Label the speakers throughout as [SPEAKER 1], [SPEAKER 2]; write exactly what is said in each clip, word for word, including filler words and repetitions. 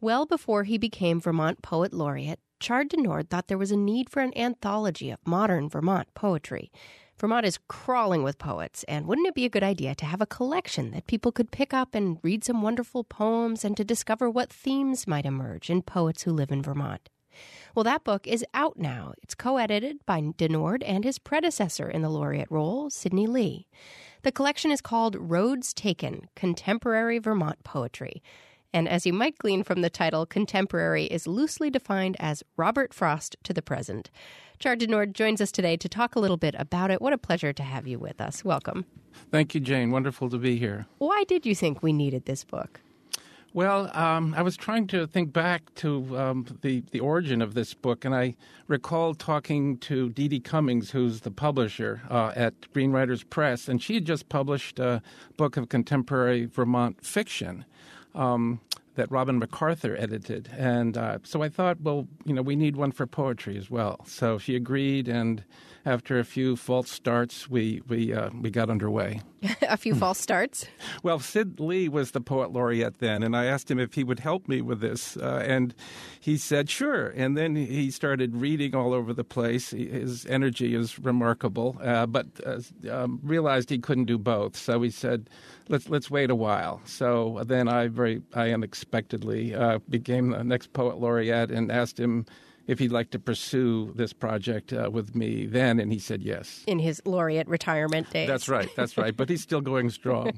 [SPEAKER 1] Well before he became Vermont Poet Laureate, Chard de Nord thought there was a need for an anthology of modern Vermont poetry. Vermont is crawling with poets, and wouldn't it be a good idea to have a collection that people could pick up and read some wonderful poems and to discover what themes might emerge in poets who live in Vermont? Well, that book is out now. It's co-edited by de Nord and his predecessor in the laureate role, Sidney Lee. The collection is called Roads Taken, Contemporary Vermont Poetry. And as you might glean from the title, contemporary is loosely defined as Robert Frost to the present. Chard de Nord joins us today to talk a little bit about it. What a pleasure to have you with us. Welcome.
[SPEAKER 2] Thank you, Jane. Wonderful to be here.
[SPEAKER 1] Why did you think we needed this book?
[SPEAKER 2] Well, um, I was trying to think back to um, the, the origin of this book, and I recalled talking to Dee Dee Cummings, who's the publisher uh, at Greenwriters Press, and she had just published a book of contemporary Vermont fiction um, that Robin MacArthur edited. And uh, so I thought, well, you know, we need one for poetry as well. So she agreed, and after a few false starts, we we uh, we got underway.
[SPEAKER 1] A few false starts?
[SPEAKER 2] Well, Sid Lee was the poet laureate then, and I asked him if he would help me with this, uh, and he said, sure. And then he started reading all over the place. His energy is remarkable, uh, but uh, um, realized he couldn't do both. So he said, let's let's wait a while. So then I very I unexpectedly uh, became the next poet laureate and asked him if he'd like to pursue this project uh, with me then, and he said yes.
[SPEAKER 1] In his laureate retirement days.
[SPEAKER 2] That's right, that's right, but he's still going strong.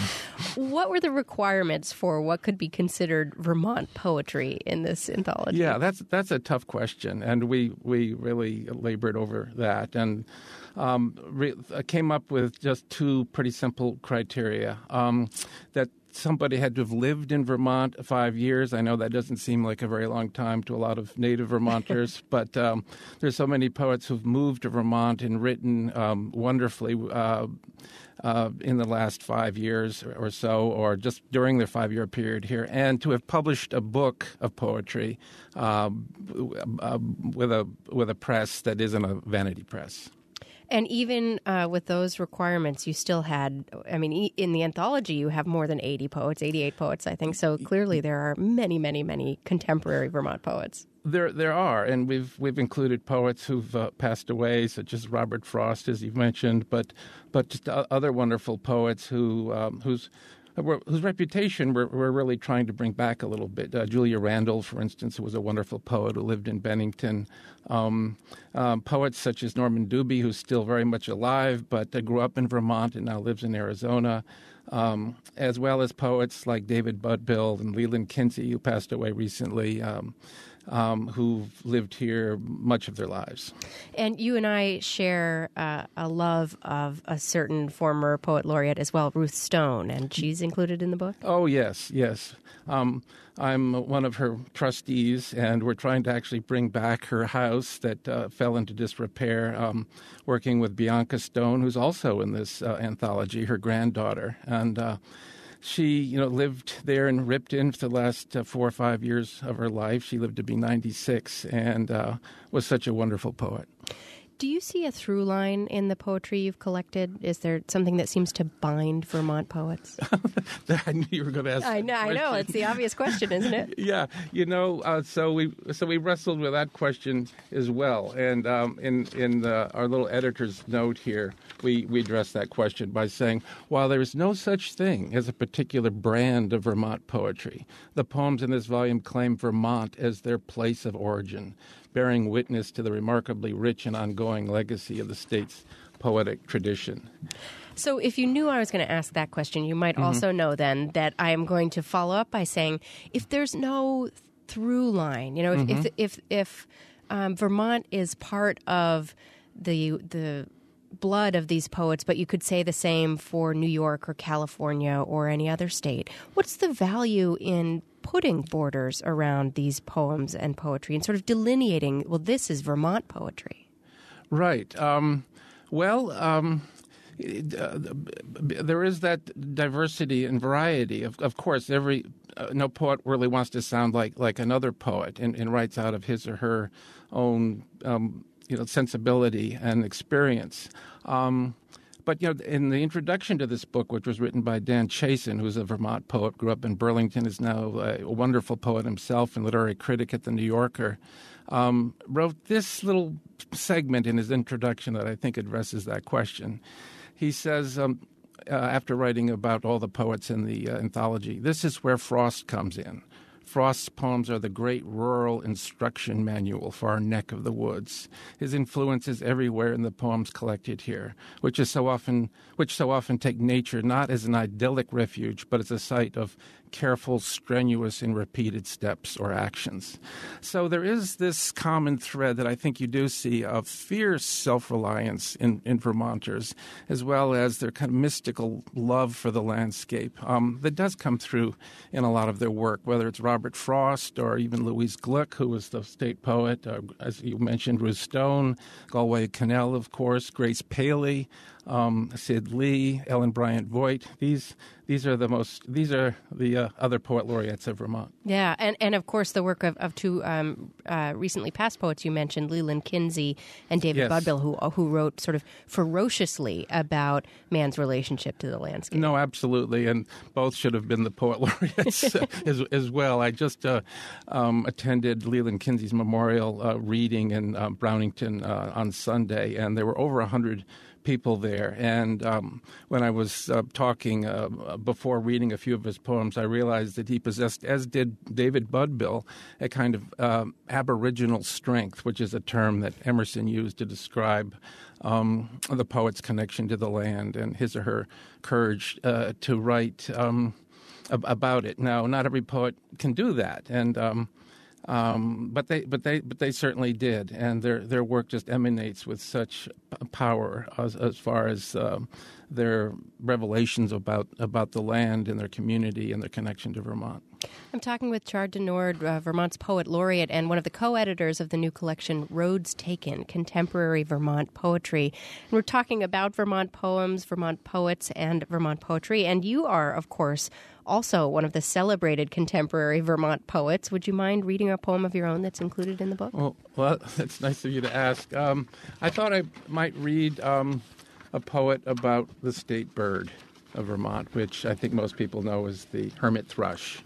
[SPEAKER 1] What were the requirements for what could be considered Vermont poetry in this anthology?
[SPEAKER 2] Yeah, that's that's a tough question, and we, we really labored over that, and um, re- I came up with just two pretty simple criteria, um, that somebody had to have lived in Vermont five years. I know that doesn't seem like a very long time to a lot of native Vermonters, but um, there's so many poets who've moved to Vermont and written um, wonderfully uh, uh, in the last five years or so, or just during their five-year period here, and to have published a book of poetry um, uh, with a with a press that isn't a vanity press.
[SPEAKER 1] And even uh, with those requirements, you still had, I mean, in the anthology, you have more than eighty poets, eighty-eight poets, I think. So clearly there are many, many, many contemporary Vermont poets.
[SPEAKER 2] There there are, and we've we've included poets who've uh, passed away, such as Robert Frost, as you've mentioned, but but just other wonderful poets who um, whose whose reputation we're, we're really trying to bring back a little bit. Uh, Julia Randall, for instance, who was a wonderful poet who lived in Bennington. Um, um, poets such as Norman Doobie, who's still very much alive, but uh, grew up in Vermont and now lives in Arizona, um, as well as poets like David Budbill and Leland Kinsey, who passed away recently, um, um, who've lived here much of their lives.
[SPEAKER 1] And you and I share uh, a love of a certain former poet laureate as well, Ruth Stone, and she's included in the book?
[SPEAKER 2] Oh, yes, yes. Um, I'm one of her trustees, and we're trying to actually bring back her house that uh, fell into disrepair, um, working with Bianca Stone, who's also in this uh, anthology, her granddaughter. And uh, she, you know, lived there in Ripton for the last uh, four or five years of her life. She lived to be ninety-six and uh, was such a wonderful poet.
[SPEAKER 1] Do you see a through line in the poetry you've collected? Is there something that seems to bind Vermont poets?
[SPEAKER 2] I knew you were going to ask.
[SPEAKER 1] I know, I know. It's the obvious question, isn't it?
[SPEAKER 2] Yeah, you know. Uh, so we so we wrestled with that question as well, and um, in in the, our little editor's note here, we we addressed that question by saying, while there is no such thing as a particular brand of Vermont poetry, the poems in this volume claim Vermont as their place of origin, bearing witness to the remarkably rich and ongoing legacy of the state's poetic tradition.
[SPEAKER 1] So if you knew I was going to ask that question, you might mm-hmm. also know then that I am going to follow up by saying, if there's no through line, you know, mm-hmm. if if if, if um, Vermont is part of the the blood of these poets, but you could say the same for New York or California or any other state, what's the value in putting borders around these poems and poetry and sort of delineating, well, this is Vermont poetry?
[SPEAKER 2] Right. Um, well, um, it, uh, there is that diversity and variety. Of, of course, every uh, no poet really wants to sound like, like another poet and, and writes out of his or her own um, you know sensibility and experience. Um, but, you know, in the introduction to this book, which was written by Dan Chasen, who's a Vermont poet, grew up in Burlington, is now a wonderful poet himself and literary critic at The New Yorker, um, wrote this little segment in his introduction that I think addresses that question. He says, um, uh, after writing about all the poets in the uh, anthology, this is where Frost comes in. Frost's poems are the great rural instruction manual for our neck of the woods. His influence is everywhere in the poems collected here, which is so often, which so often take nature not as an idyllic refuge, but as a site of careful, strenuous, and repeated steps or actions. So there is this common thread that I think you do see of fierce self-reliance in, in Vermonters, as well as their kind of mystical love for the landscape um, that does come through in a lot of their work, whether it's Robert Frost or even Louise Gluck, who was the state poet, uh, as you mentioned, Ruth Stone, Galway Connell, of course, Grace Paley, um, Sid Lee, Ellen Bryant Voigt. These these are the most. These are the uh, other poet laureates of Vermont.
[SPEAKER 1] Yeah, and, and of course the work of, of two um, uh, recently passed poets you mentioned, Leland Kinsey and David
[SPEAKER 2] Yes.
[SPEAKER 1] Budbill, who who wrote sort of ferociously about man's relationship to the landscape.
[SPEAKER 2] No, absolutely, and both should have been the poet laureates as, as well. I just uh, um, attended Leland Kinsey's memorial uh, reading in uh, Brownington uh, on Sunday, and there were over a hundred people there. And um, when I was uh, talking uh, before reading a few of his poems, I realized that he possessed, as did David Budbill, a kind of uh, aboriginal strength, which is a term that Emerson used to describe um, the poet's connection to the land and his or her courage uh, to write um, ab- about it. Now, not every poet can do that, and um, Um, but they, but they, but they certainly did, and their their work just emanates with such p- power as, as far as um, their revelations about about the land and their community and their connection to Vermont.
[SPEAKER 1] I'm talking with Chard de Noord, uh, Vermont's poet laureate and one of the co-editors of the new collection, Roads Taken, Contemporary Vermont Poetry. And we're talking about Vermont poems, Vermont poets, and Vermont poetry. And you are, of course, also one of the celebrated contemporary Vermont poets. Would you mind reading a poem of your own that's included in the book?
[SPEAKER 2] Well, well that's nice of you to ask. Um, I thought I might read um, a poet about the state bird of Vermont, which I think most people know as the hermit thrush.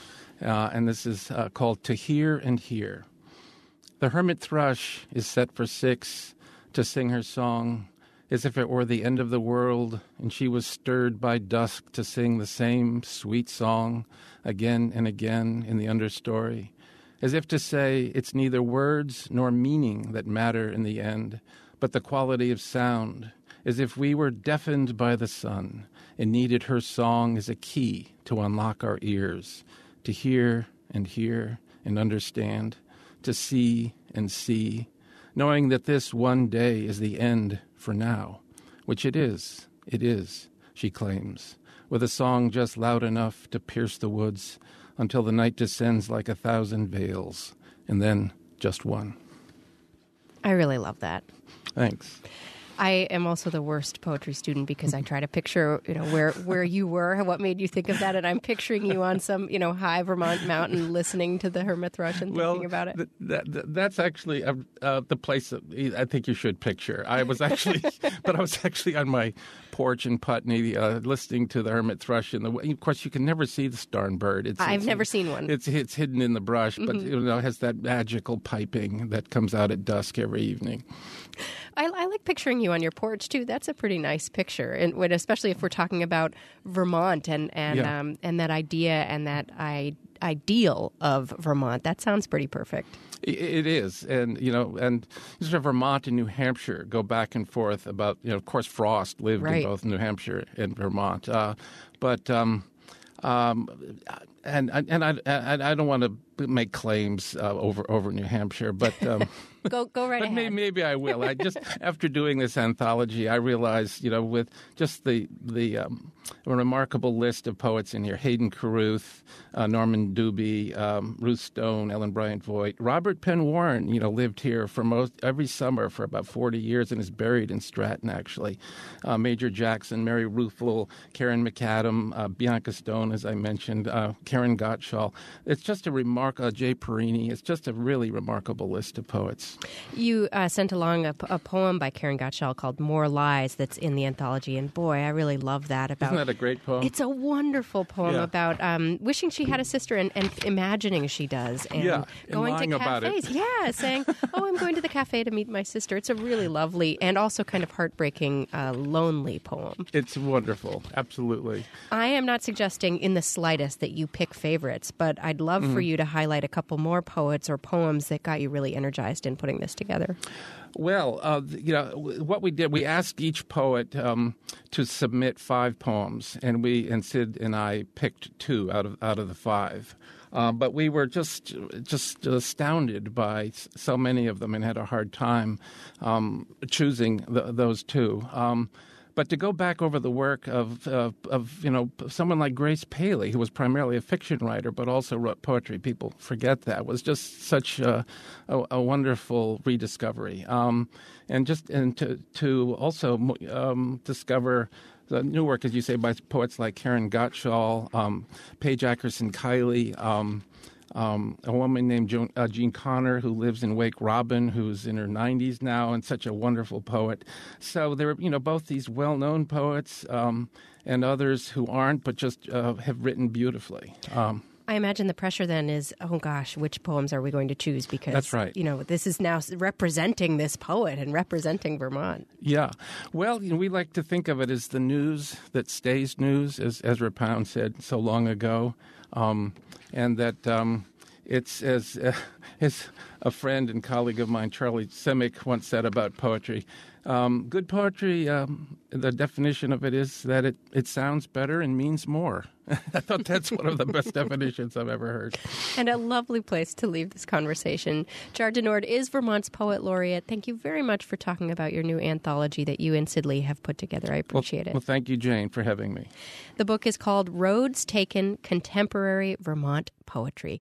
[SPEAKER 2] Uh, and this is uh, called To Hear and Hear. The hermit thrush is set for six to sing her song as if it were the end of the world, and she was stirred by dusk to sing the same sweet song again and again in the understory, as if to say it's neither words nor meaning that matter in the end, but the quality of sound, as if we were deafened by the sun and needed her song as a key to unlock our ears, to hear and hear and understand, to see and see, knowing that this one day is the end for now, which it is, it is, she claims, with a song just loud enough to pierce the woods until the night descends like a thousand veils, and then just one.
[SPEAKER 1] I really love that.
[SPEAKER 2] Thanks.
[SPEAKER 1] I am also the worst poetry student because I try to picture, you know, where, where you were, what made you think of that, and I'm picturing you on some, you know, high Vermont mountain listening to the hermit thrush and
[SPEAKER 2] well,
[SPEAKER 1] thinking about it.
[SPEAKER 2] Th- that, th- that's actually uh, uh, the place that I think you should picture. I was actually, but I was actually on my porch in Putney uh, listening to the hermit thrush. In the, of course, you can never see this darn bird. It's,
[SPEAKER 1] I've
[SPEAKER 2] it's,
[SPEAKER 1] never seen one.
[SPEAKER 2] It's it's hidden in the brush, but
[SPEAKER 1] Mm-hmm.
[SPEAKER 2] you know, it has that magical piping that comes out at dusk every evening.
[SPEAKER 1] I, I like picturing you on your porch too. That's a pretty nice picture, and when, especially if we're talking about Vermont and and
[SPEAKER 2] Yeah.
[SPEAKER 1] um, and that idea and that I, ideal of Vermont. That sounds pretty perfect.
[SPEAKER 2] It, it is, and you know, and sort of Vermont and New Hampshire go back and forth about. You know, of course, Frost lived
[SPEAKER 1] Right.
[SPEAKER 2] in both New Hampshire and Vermont, uh, but. Um, Um, and and I and I don't want to make claims uh, over over New Hampshire, but um,
[SPEAKER 1] Go go right
[SPEAKER 2] but
[SPEAKER 1] ahead.
[SPEAKER 2] maybe, maybe I will. I just after doing this anthology, I realized, you know, with just the the um, remarkable list of poets in here: Hayden Carruth, uh, Norman Doobie, um, Ruth Stone, Ellen Bryant Voigt, Robert Penn Warren. You know, lived here for most every summer for about forty years and is buried in Stratton. Actually, uh, Major Jackson, Mary Ruthful, Karen McAdam, uh, Bianca Stone, as I mentioned, uh, Karen Gottschall. It's just a remarkable, uh, Jay Perini. It's just a really remarkable list of poets.
[SPEAKER 1] You uh, sent along a, a poem by Karen Gottschall called More Lies that's in the anthology, and boy, I really love that. About
[SPEAKER 2] Isn't that a great poem?
[SPEAKER 1] It's a wonderful poem
[SPEAKER 2] Yeah.
[SPEAKER 1] about um, wishing she had a sister and, and imagining she does, and
[SPEAKER 2] Yeah, and
[SPEAKER 1] going
[SPEAKER 2] lying
[SPEAKER 1] to
[SPEAKER 2] about it.
[SPEAKER 1] cafes. Yeah, saying, "Oh, I'm going to the cafe to meet my sister." It's a really lovely and also kind of heartbreaking, uh, lonely poem.
[SPEAKER 2] It's wonderful, absolutely.
[SPEAKER 1] I am not suggesting in the slightest that you pick favorites, but I'd love
[SPEAKER 2] Mm-hmm.
[SPEAKER 1] for you to highlight a couple more poets or poems that got you really energized in putting this together.
[SPEAKER 2] Well, uh, you know, what we did, we asked each poet um, to submit five poems, and we and Sid and I picked two out of out of the five. Uh, but we were just just astounded by so many of them and had a hard time um, choosing the, those two. Um, But to go back over the work of, uh, of you know, someone like Grace Paley, who was primarily a fiction writer but also wrote poetry, people forget that, was just such a, a, a wonderful rediscovery. Um, and just and to, to also um, discover the new work, as you say, by poets like Karen Gottschall, um, Paige Ackerson Kiley, um, Um, a woman named jo- uh, Jean Connor, who lives in Wake Robin, who's in her nineties now and such a wonderful poet. So there are, you know, both these well-known poets um, and others who aren't, but just uh, have written beautifully. Um,
[SPEAKER 1] I imagine the pressure then is, oh gosh, which poems are we going to choose? Because,
[SPEAKER 2] That's right.
[SPEAKER 1] you know, this is now representing this poet and representing Vermont.
[SPEAKER 2] Yeah. Well, you know, we like to think of it as the news that stays news, as Ezra Pound said so long ago. Um, and that um, it's, as, uh, as a friend and colleague of mine, Charlie Simic, once said about poetry, um, good poetry, um, the definition of it is that it, it sounds better and means more. I thought that's one of the best definitions I've ever heard.
[SPEAKER 1] And a lovely place to leave this conversation. Char Denord is Vermont's Poet Laureate. Thank you very much for talking about your new anthology that you and Sid Lee have put together. I appreciate
[SPEAKER 2] well,
[SPEAKER 1] it.
[SPEAKER 2] Well, thank you, Jane, for having me.
[SPEAKER 1] The book is called Roads Taken: Contemporary Vermont Poetry.